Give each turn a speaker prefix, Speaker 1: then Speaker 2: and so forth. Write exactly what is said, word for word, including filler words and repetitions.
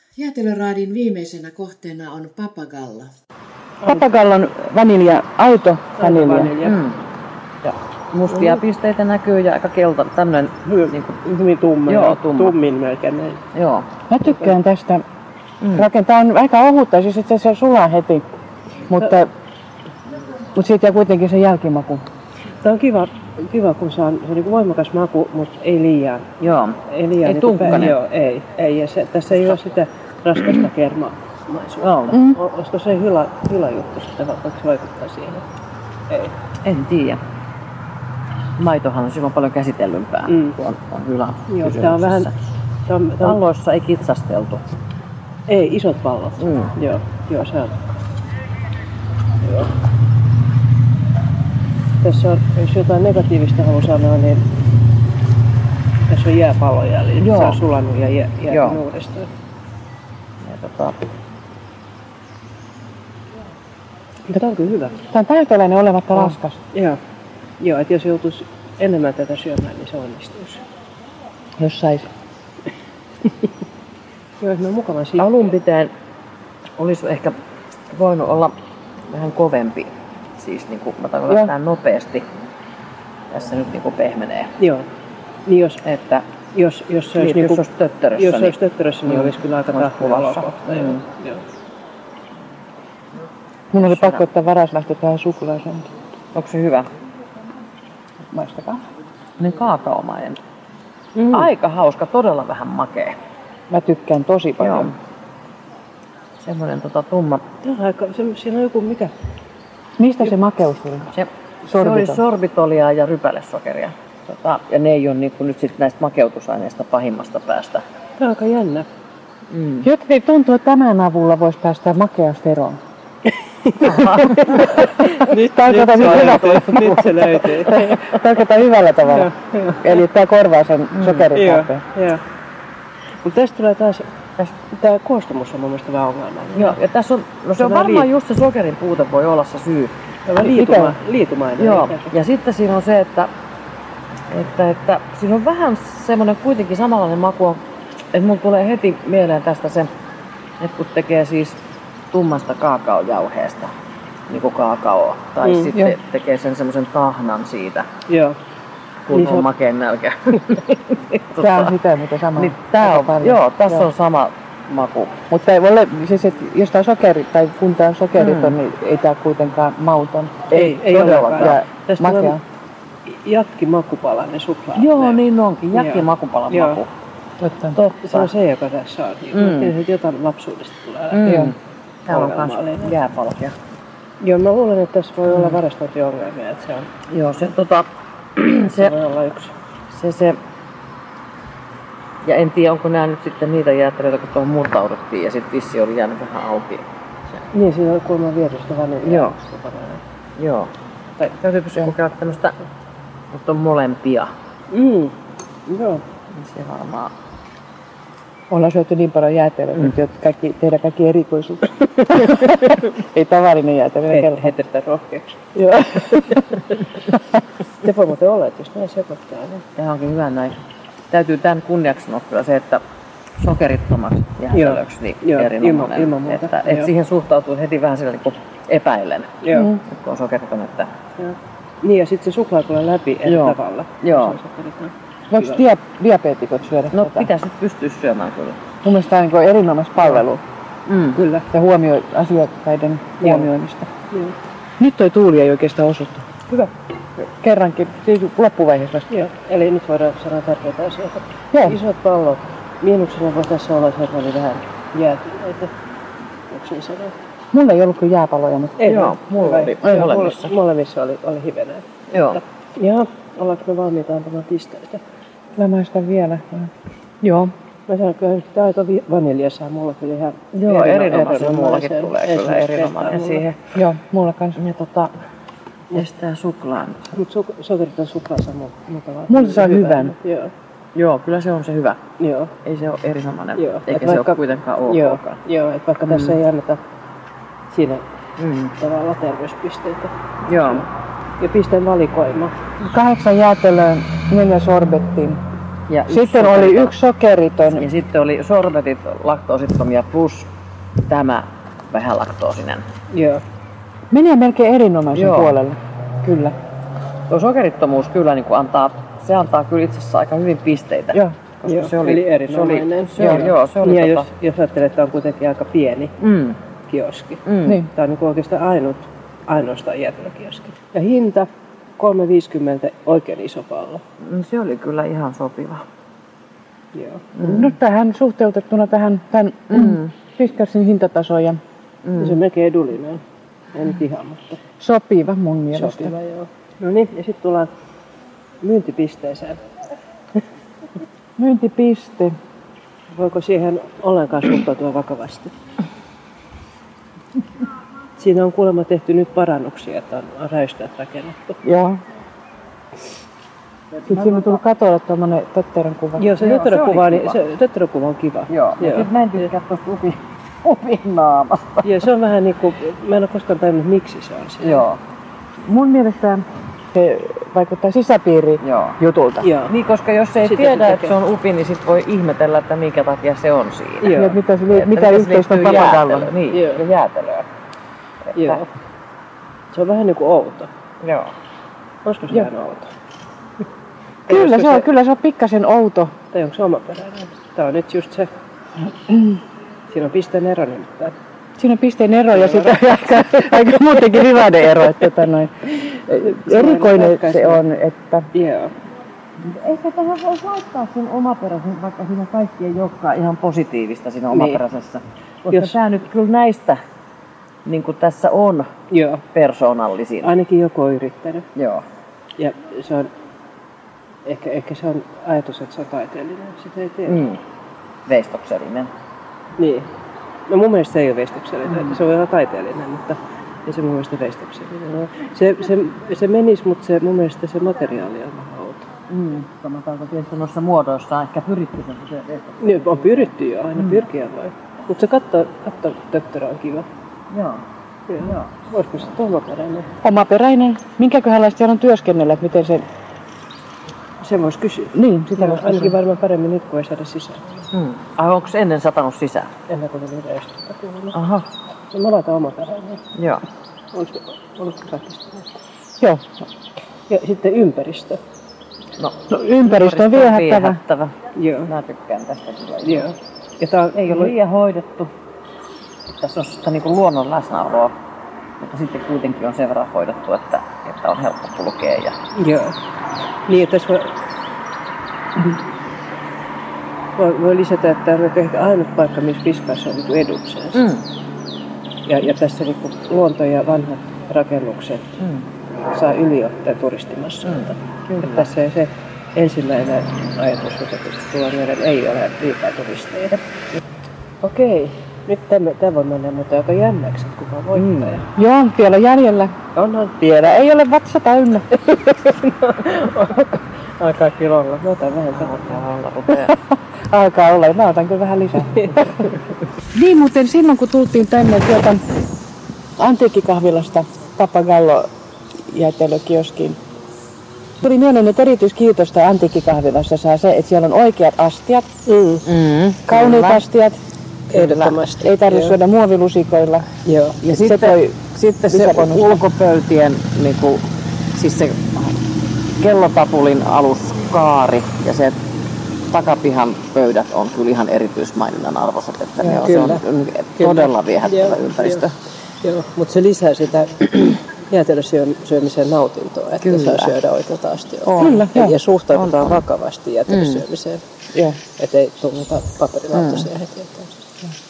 Speaker 1: Jäätelöraadin viimeisenä kohteena on Papagalla.
Speaker 2: Papagallon vanilja, auto vanilja.
Speaker 3: vanilja.
Speaker 2: Mm. Ja mustia mm. pisteitä näkyy ja aika kelta, tämmönen
Speaker 3: hyvin,
Speaker 2: niin kuin,
Speaker 3: hyvin tumma,
Speaker 2: joo, tumma.
Speaker 3: tummin melkein näin.
Speaker 2: Joo.
Speaker 3: Mä tykkään tästä. Mm. Rakentaa on aika ohutta, siis itse asiassa sulaa heti, mutta, no. mutta siitä jää kuitenkin se jälkimaku. Tää on kiva, kiva kun se on, se on niin voimakas maku, mutta ei liian.
Speaker 2: Joo,
Speaker 3: ei, liian,
Speaker 2: ei
Speaker 3: niin
Speaker 2: tunkkainen.
Speaker 3: Joo, ei, ei. Ja se, tässä ei ole sitä raskasta kermamaisuutta.
Speaker 2: Mm.
Speaker 3: Olisiko se hyvä, hyvä juttu sitten, vaikka se vaikuttaa siihen? Ei.
Speaker 2: En tiedä. Maitohan on silloin paljon käsitellympää, mm. kun on, on hyvä
Speaker 3: joo, tää on vähän, tää on, tää on...
Speaker 2: Palloissa ei kitsasteltu.
Speaker 3: Ei, isot pallot. Mm. Joo, joo, se on. Joo. Tässä on, jos jotain negatiivista haluaa sanoa, niin tässä on jääpalloja, eli joo. Se on sulanut ja jää, jäänyt uudestaan.
Speaker 2: Ja tota...
Speaker 3: Tämä on kyllä hyvä.
Speaker 2: Tämä on täyteläinen olematta oh. raskas.
Speaker 3: Joo, joo, että jos joutuisi enemmän tätä syömään, niin se onnistuisi.
Speaker 2: Jos sais.
Speaker 3: Joo, se on mukava siitä.
Speaker 2: Alun pitäen olisi ehkä voinut olla vähän kovempi. Siis niin kuin mä tarkoitan vähän nopeasti. Tässä nyt niin kuin pehmenee.
Speaker 3: Joo. Niin jos,
Speaker 2: että
Speaker 3: jos, jos se olisi,
Speaker 2: niin,
Speaker 3: niin
Speaker 2: jos olisi töttörössä,
Speaker 3: jos
Speaker 2: niin,
Speaker 3: olisi, töttörössä, niin mm. olisi kyllä aika tahkua olokohta. Mm. Joo. Mun oli pakko ottaa varaslähtö tähän suklaaseen.
Speaker 2: Onko se hyvä?
Speaker 3: Maistakaa.
Speaker 2: Niin kaakaomainen. Mm. Aika hauska, todella vähän makea.
Speaker 3: Mä tykkään tosi paljon. Joo.
Speaker 2: Semmoinen tota tumma.
Speaker 3: Tää on aika, se, siinä on joku mikä? Mistä jo. Se makeus tuli?
Speaker 2: Se, se oli sorbitolia ja rypälesokeria. Tota, ja ne ei ole niin nyt sit näistä makeutusaineista pahimmasta päästä.
Speaker 3: Tää on aika jännä. Mm. Jotenkin tuntuu, että tämän avulla voisi päästä makeasta eroon. nyt, nyt, se nyt se löytyy. Tarkoitan hyvällä tavalla. Joo, joo. Eli tää korvaa sen mm. sokeritarpeen. Joo. Mutta tästä tulee taas, tämä koostumus on mun mielestä vähän ongelmallinen.
Speaker 2: Joo, ja tässä on, no se on varmaan liit... just se sokerin puute voi olla se syy.
Speaker 3: Tämä liituma, liitumainen.
Speaker 2: Joo, ja sitten siinä on se, että, että, että siinä on vähän semmoinen kuitenkin samanlainen maku, että mulla tulee heti mieleen tästä se, että kun tekee siis tummasta kaakaojauheesta, niin kuin kaakaoa, tai mm, sitten jo. tekee sen semmoisen tahnan siitä. Joo. Kun niin on on makeen nälkä.
Speaker 3: Tää on sitä, mitä sama.
Speaker 2: Niin tää on, joo, tässä joo. on sama maku.
Speaker 3: Mutta ei ole, siis et, jos tää on sokeri, tai kun tää on sokeriton, mm. niin ei tää kuitenkaan mauton.
Speaker 2: Ei, ei todellakaan.
Speaker 3: Ja tästä makea. Jakki makupalainen suklaa.
Speaker 2: Joo, niin onkin. Jakki makupalan
Speaker 3: joo.
Speaker 2: maku.
Speaker 3: Totta. Totta. Se on se, joka tässä on. Mm. Että jotain lapsuudesta tulee lähteä.
Speaker 2: Mm. Täällä on kans jääpalkia.
Speaker 3: Joo, mä luulen, että tässä voi olla varastointiongelmia. Että se on...
Speaker 2: Joo, se tota...
Speaker 3: se, se voi olla yksi.
Speaker 2: Se, se... Ja en tiedä, onko nämä nyt sitten niitä jäätelöitä, kun tuohon murtauduttiin ja sitten vissi oli jäänyt vähän auki. Se.
Speaker 3: Niin, siinä oli kuulemma vierusta vaniljaa.
Speaker 2: Joo. Joo. Tai täytyypä se kokeilla tämmöstä, mutta on molempia.
Speaker 3: Mm. Joo.
Speaker 2: Niin se varmaan...
Speaker 3: Ollaan syöty niin paljon jäätelöitä, mm. että kaikki, tehdään kaikki erikoisuuksia. Ei tavallinen jäätelö.
Speaker 2: He, hetetään rohkeaksi.
Speaker 3: Joo. Se voi muuten olla, että jos näin sekoittaa. Niin.
Speaker 2: Tämä onkin hyvä näin. Täytyy tämän kunniaksi sanoa kyllä se, että sokerittomaksi jäätelöksi niin
Speaker 3: joo,
Speaker 2: erinomainen.
Speaker 3: Ilman, ilman muuta.
Speaker 2: Että, että siihen suhtautuu heti vähän sillä niin epäillen,
Speaker 3: joo.
Speaker 2: kun on sokeriton. Että...
Speaker 3: Niin ja sitten se suklaa tulee läpi eri joo. tavalla.
Speaker 2: Joo.
Speaker 3: Voiko dia- diabeetikot syödä
Speaker 2: No
Speaker 3: tätä?
Speaker 2: pitäisi nyt pystyä syömään kyllä.
Speaker 3: Mun mielestä tämä on niin erinomainen palvelu.
Speaker 2: Mm.
Speaker 3: Kyllä. Ja huomioi asiakkaiden huomioimista. Joo. Nyt toi tuuli ei oikeastaan osuta. Hyvä. Kerrankin, siis loppuvaiheessa vasta. Joo. Eli nyt voidaan sanoa tärkeitä asioita. Joo. Isot pallot. Miinuksena voi tässä olla se, että oli vähän jäätyneitä. Onko niin sanoa? Mulla ei ollut kuin jääpalloja, mutta
Speaker 2: ei. Joo, mulla oli molemmissa.
Speaker 3: Molemmissa oli, oli hivenää.
Speaker 2: Joo.
Speaker 3: Joo. Ollaanko me valmiita antamaan pisteitä? Mä maistan vielä. Joo. Mä sanon kyllä, että tää on vaniljasaa. Mulla kyllä ihan
Speaker 2: joo, erinomaisen. Mullakin tulee kyllä erinomainen siihen.
Speaker 3: Joo, mulla kanssa.
Speaker 2: Ja tota, estää suklaan.
Speaker 3: Mut su- sokeriton suklaansa on mukavaa.
Speaker 2: Mulla saa hyvän. hyvän.
Speaker 3: Joo.
Speaker 2: Joo, kyllä se on se hyvä.
Speaker 3: Joo.
Speaker 2: Ei se ole erinomainen,
Speaker 3: joo.
Speaker 2: eikä et se vaikka, ole kuitenkaan ok.
Speaker 3: Joo, joo että vaikka mm. tässä ei anneta siinä
Speaker 2: mm.
Speaker 3: tavalla terveyspisteitä.
Speaker 2: Joo.
Speaker 3: Ja pisteen valikoima. Kahdeksan jäätelöön, neljä sorbettiin,
Speaker 2: Ja yksi
Speaker 3: Sitten oli
Speaker 2: sokeriton.
Speaker 3: yksi sokeriton.
Speaker 2: Ja sitten oli sorbetit laktoosittomia plus tämä vähän laktoosinen.
Speaker 3: Joo. Menee melkein erinomaisen
Speaker 2: Joo.
Speaker 3: puolelle. Kyllä.
Speaker 2: Tuo sokerittomuus kyllä niin kuin antaa, se antaa kyllä itse asiassa aika hyvin pisteitä.
Speaker 3: Joo.
Speaker 2: Koska
Speaker 4: Joo,
Speaker 2: se oli,
Speaker 4: eli
Speaker 2: se oli,
Speaker 4: erinomainen.
Speaker 2: se oli, joo, se oli
Speaker 4: ja
Speaker 2: tota,
Speaker 4: jos, jos ajattelee, että on kuitenkin aika pieni
Speaker 2: mm,
Speaker 4: kioski.
Speaker 2: mm.
Speaker 3: Niin.
Speaker 4: Tämä on niin oikeastaan ainut, ainoastaan jäätelökioski. Ja hinta kolme viisikymmentä, oikein iso pallo.
Speaker 2: Mm, se oli kyllä ihan sopiva.
Speaker 4: Joo.
Speaker 3: Mm. Nyt tähän suhteutettuna tähän tämän mm. Fiskarsin hintatasoon ja
Speaker 4: Mm. Se on melkein edullinen. Ei nyt ihan, mutta
Speaker 3: sopiva mun mielestä.
Speaker 4: sopiva, joo. No niin, ja sitten tullaan myyntipisteeseen.
Speaker 3: Myyntipiste.
Speaker 4: Voiko siihen ollenkaan suhtautua vakavasti? Siinä on kuulemma tehty nyt parannuksia, että on räystäät rakennettu.
Speaker 3: Joo. Sitten siinä on tullut katolle tuommoinen tötterön kuva.
Speaker 4: Joo, se
Speaker 2: Joo,
Speaker 4: tötterökuva
Speaker 2: se
Speaker 4: on,
Speaker 2: oli kiva.
Speaker 4: se tötterökuva on kiva.
Speaker 2: Joo, ja sitten mä en tykkää tuosta upin, upin naamasta.
Speaker 4: Ja se on vähän niinku, mä en ole koskaan tajunnut, miksi se on siellä.
Speaker 2: Joo.
Speaker 3: Mun mielestä se vaikuttaa sisäpiiri
Speaker 2: Joo.
Speaker 3: jutulta.
Speaker 4: Joo.
Speaker 2: Niin, koska jos ei
Speaker 4: Sitä
Speaker 2: tiedä,
Speaker 4: se
Speaker 2: että se on upi, niin sit voi ihmetellä, että minkä takia se on siinä.
Speaker 4: Joo.
Speaker 3: Ja mitä, se,
Speaker 2: Että
Speaker 3: mitä
Speaker 2: se
Speaker 3: yhteistä on
Speaker 2: liittyy
Speaker 3: papagallon.
Speaker 2: jäätelöön. Niin,
Speaker 4: Joo.
Speaker 2: ja jäätelöön. Että-
Speaker 4: Joo. Se on vähän niinku outo.
Speaker 2: Joo.
Speaker 4: Olisiko se
Speaker 3: Joo.
Speaker 4: vähän outo?
Speaker 3: Kyllä
Speaker 4: Olisiko
Speaker 3: se on, kyllä se on pikkasen outo.
Speaker 4: Tai onko se omaperäinen? Tää on nyt just se. Siinä on pisteen ero nimittäin.
Speaker 3: Siinä on pisteen ero ja sitten aika, aika muutenkin rivaiden ero. Että, tota noin, erikoinen se on, että
Speaker 4: Joo.
Speaker 2: Eikä tähän voisi laittaa sen omaperäisen, vaikka siinä kaikki ei olekaan ihan positiivista siinä omaperäisessä. Koska
Speaker 4: Jos-
Speaker 2: tämä nyt kyllä näistä, niin kuin tässä on,
Speaker 4: Joo.
Speaker 2: persoonallisin.
Speaker 4: Ainakin joku on yrittänyt.
Speaker 2: Joo.
Speaker 4: Ja se on, ehkä, ehkä se on ajatus, että se on taiteellinen. Sitä ei tiedä.
Speaker 2: Mm. Veistoksellinen.
Speaker 4: Niin. No mun mielestä se ei ole veistoksellinen. Mm. Se voi olla taiteellinen, mutta ei se mun mielestä veistoksellinen. No, se, se, se menisi, mutta se, mun mielestä se materiaali on vähän outo.
Speaker 2: Mm. Sanotaanko tietysti noissa muodoissa on ehkä pyritty sen se veistoksellinen.
Speaker 4: Niin, on pyritty jo, aina mm. pyrkiä voi. Mutta se katto, katto töttörä on kiva.
Speaker 2: Joo.
Speaker 4: Joo.
Speaker 2: Joo.
Speaker 4: Voisiko se omaperäinen?
Speaker 3: omaperäinen. Minkäköhänlaista siellä on työskennellä, että miten se...
Speaker 4: Se voisi kysyä.
Speaker 3: Niin, sitä
Speaker 4: Joo,
Speaker 3: voisi
Speaker 4: ainakin
Speaker 3: kysyä.
Speaker 4: varmaan paremmin nyt, kun ei saada sisään.
Speaker 2: Mm. Ai onko se ennen satanut sisään?
Speaker 4: Ennen kuin tuli reistettä kuulunut.
Speaker 2: Aha.
Speaker 4: No mä laitan omaperäinen.
Speaker 2: Joo.
Speaker 4: Olisiko, olisiko kaikista?
Speaker 3: Joo.
Speaker 4: Ja sitten ympäristö.
Speaker 2: No,
Speaker 3: No, ympäristö on viehättävä.
Speaker 2: viehättävä.
Speaker 4: Joo.
Speaker 2: Mä tykkään tästä kyllä.
Speaker 4: Joo. Ja tää on,
Speaker 2: Ei ole liian hoidettu. Tässä on sitä niin kuin luonnon läsnäoloa, mutta sitten kuitenkin on sen verran hoidettu, että, että on helppo kulkea. Ja...
Speaker 4: Joo. Niin, että tässä voi, voi, voi lisätä, että tämä on ehkä ainut paikka, missä Fiskars on niin edukseen.
Speaker 2: Mm.
Speaker 4: Ja, ja tässä niin kuin luonto ja vanhat rakennukset
Speaker 2: Mm.
Speaker 4: saa yliottaa turistimassoilta.
Speaker 2: Kyllä.
Speaker 4: Että tässä ei se ensimmäinen ajatus, joka tulee mieleen, ei ole liikaa turisteja. Okei, nyt tämä, tämä voi mennä mutta aika jännäksi, että kuka voittaja. Mm.
Speaker 3: Joo, vielä jäljellä.
Speaker 4: On, on.
Speaker 3: Vielä ei ole vatsa täynnä.
Speaker 4: Alkaa kilolla. Mä otan vähän tähän.
Speaker 3: Alkaa olla, mä otan kyllä vähän lisää. Niin muuten silloin kun tultiin tänne tuota antiikkikahvilasta Papagallo jäätelökioskiin, tuli mieleen, että erityiskiitosta antiikkikahvilassa saa se, että siellä on oikeat astiat,
Speaker 4: Mm.
Speaker 2: Mm.
Speaker 3: kauniit
Speaker 2: Kyllä.
Speaker 3: astiat.
Speaker 4: Ehdottomasti.
Speaker 3: Ei tarvitse
Speaker 4: Joo.
Speaker 3: syödä muovilusikoilla.
Speaker 4: Joo.
Speaker 2: Ja
Speaker 3: Se
Speaker 2: sitten,
Speaker 3: toi
Speaker 2: sitten se
Speaker 3: lisäbonusta.
Speaker 2: ulkopöytien, niin kuin, siis se kellotapulin aluskaari ja se takapihan pöydät on kyllä ihan erityismaininnan arvoiset, että ne on, se on todella viehättävä
Speaker 4: Joo,
Speaker 2: ympäristö.
Speaker 4: Joo, joo. Mutta se lisää sitä jäätelösyömisen nautintoa, että
Speaker 2: Kyllä.
Speaker 4: saa syödä oikealta astioilta.
Speaker 2: On.
Speaker 3: Kyllä,
Speaker 4: Ja,
Speaker 3: joo.
Speaker 4: ja suhtaudutaan
Speaker 2: On, on.
Speaker 4: vakavasti jäätelösyömiseen,
Speaker 3: Joo.
Speaker 4: ettei tule paperilautasia mm. heti. Että